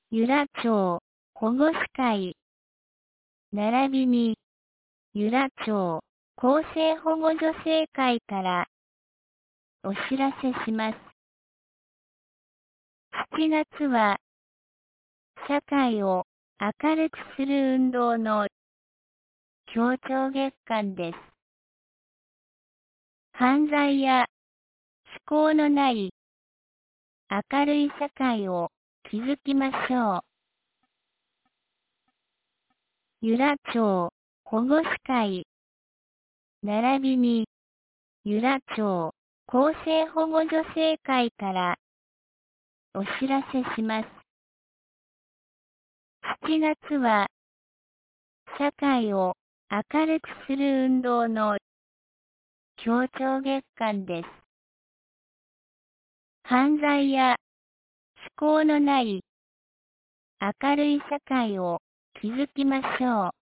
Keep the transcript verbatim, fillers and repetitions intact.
由良町保護司会並びに由良町厚生保護助成会からお知らせします。しちがつは社会を明るくする運動の協調月間です。犯罪や思考のない明るい社会を築きましょう。由良町保護司会並びに由良町厚生保護助成会からお知らせします。しちがつは社会を明るくする運動の協調月間です。犯罪や思考のない明るい社会を築きましょう。